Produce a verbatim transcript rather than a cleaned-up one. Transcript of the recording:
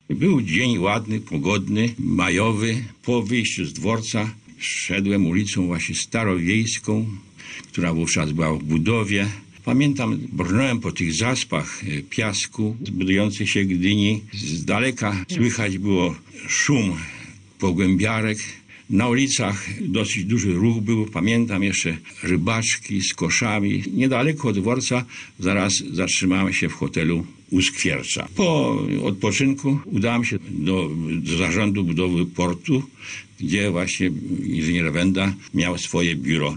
Był dzień ładny, pogodny, majowy. Po wyjściu z dworca szedłem ulicą właśnie starowiejską, która wówczas była w budowie. Pamiętam, brnąłem po tych zaspach piasku budującej się Gdyni. Z daleka słychać było szum pogłębiarek. Na ulicach dosyć duży ruch był. Pamiętam jeszcze rybaczki z koszami. Niedaleko od dworca zaraz zatrzymałem się w hotelu u Skwiercza. Po odpoczynku udałem się do, do zarządu budowy portu, gdzie właśnie inżynier Wenda miał swoje biuro.